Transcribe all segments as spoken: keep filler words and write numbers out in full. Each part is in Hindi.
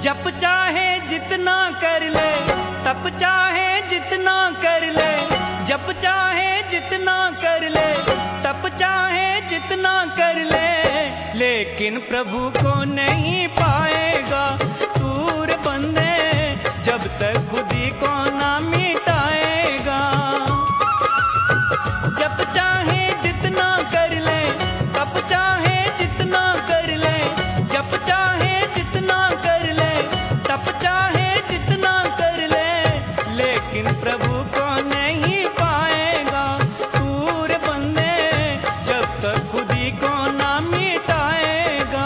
जप चाहे जितना कर ले, तप चाहे जितना कर ले, जप चाहे जितना कर ले, तप चाहे जितना कर ले, लेकिन प्रभु को नहीं पाएगा दूर बंदे जब तक खुद ही को ना मिटाएगा। जप चाहे जितना कर ले, तप चाहे जितना कर ले, जप चाहे जितना कर ले, तप चाहे जितना कर ले, लेकिन प्रभु को नहीं पाएगा दूर बंदे जब तक खुद ही को ना मिटाएगा।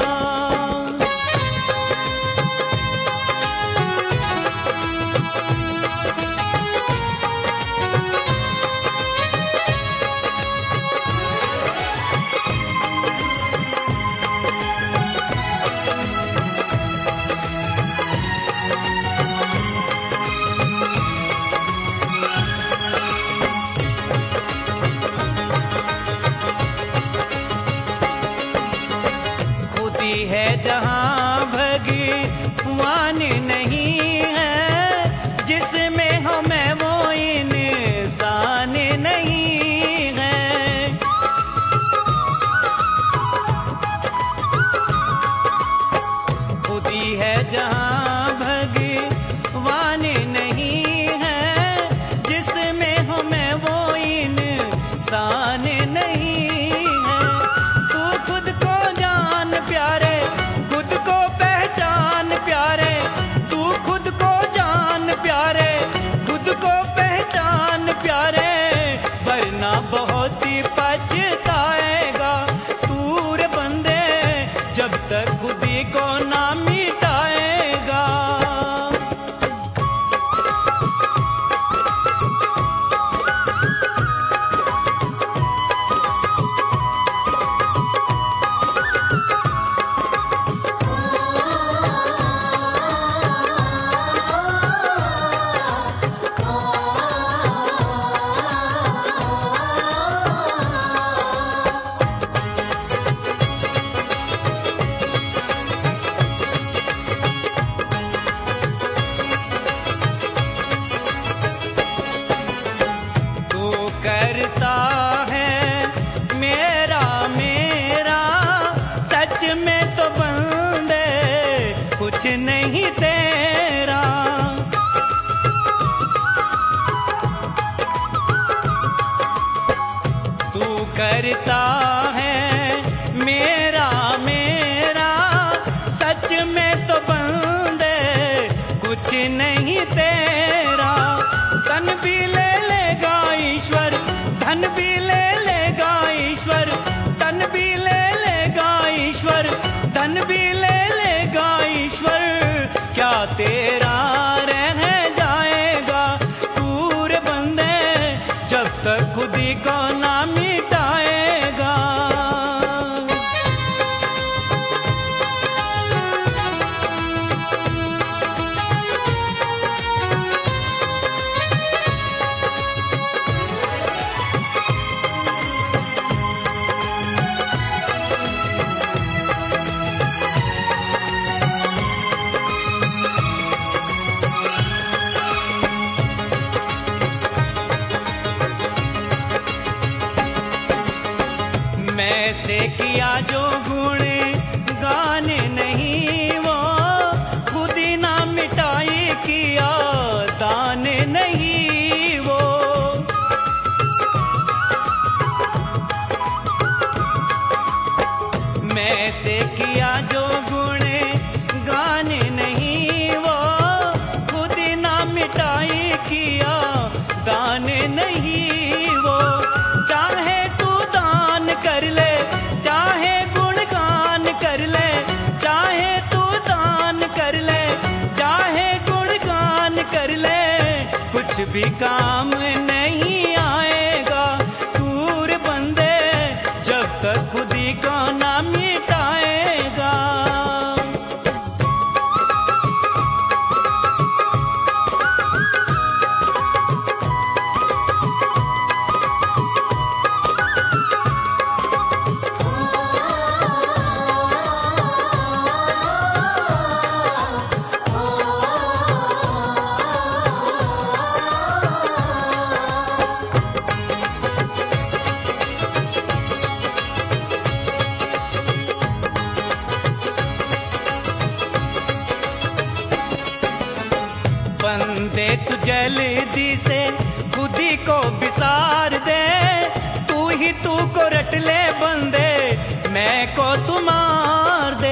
है जहां भगवान नहीं है, जिसमें हमें वो इंसान नहीं है। खुदी है जहां भगवान नहीं है, जिसमें हमें वो इंसान नहीं है। तू खुद को जान प्यारे, खुद को पहचान प्यारे, तू खुद को जान प्यारे, खुद को पहचान प्यारे, वरना बहुत ही पछताएगा दूर बंदे जब तक खुद ही को ना मिटाएगा। करता है मेरा मेरा, सच में तो बंदे कुछ नहीं तेरा। तू करता है मेरा मेरा, सच में तो बंदे कुछ नहीं तेरा। तन भी ले लेगा ईश्वर, धन भी ले लेगा ईश्वर, तन भी ले लेगा ईश्वर, धन भी ले लेगा ईश्वर, क्या तेरा रह जाएगा दूर बंदे जब तक खुद ही को ना मिटाएगा। मैं से किया जो गुण गान नहीं, वो खुद ही ना मिटाई किया दान नहीं वो। मैं से किया जो गुण गान नहीं, वो खुद ही ना मिटाई किया दान नहीं वो। चाहे तू दान कर ले, चाहे गुणगान कर ले, चाहे तू दान कर ले, चाहे गुणगान कर ले, कुछ भी काम नहीं आएगा दूर बंदे जब तक खुद ही को ना मिटाएगा। तू जल्दी से खुद ही को बिसार दे, तू ही तू को रट ले बंदे, मैं को तू मार दे।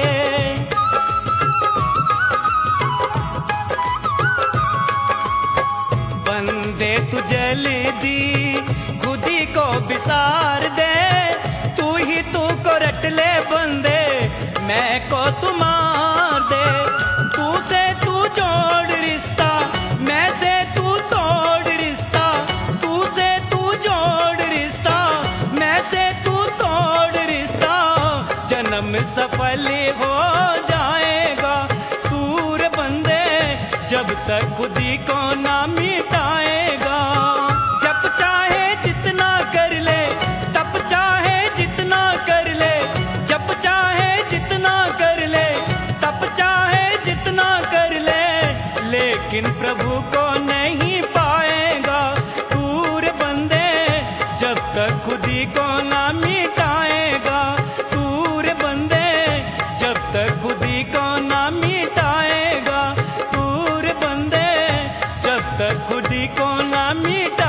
बंदे तू जल्दी खुद ही को बिसार दे, तू ही तू को रट ले बंदे, मैं को तू मार दे। तू से तू जोड़ रिश्ता, मैं से तू तोड़ रिश्ता, तू से तू जोड़ रिश्ता, मैं से तू तोड़ रिश्ता, जन्म सफल हो जाएगा तू रे बंदे, जब तक खुद ही को ना मिटाएगा। जब चाहे जितना कर ले, तब चाहे जितना कर ले, जब चाहे जितना कर ले, तब चाहे जितना कर ले, लेकिन प्रभु को नहीं पाएगा तू रे बंदे, जब तक खुद ही को ना मिटाएगा तू रे बंदे, जब तक खुद ही को ना मिटाएगा तू रे बंदे, जब तक खुद ही को ना मिटा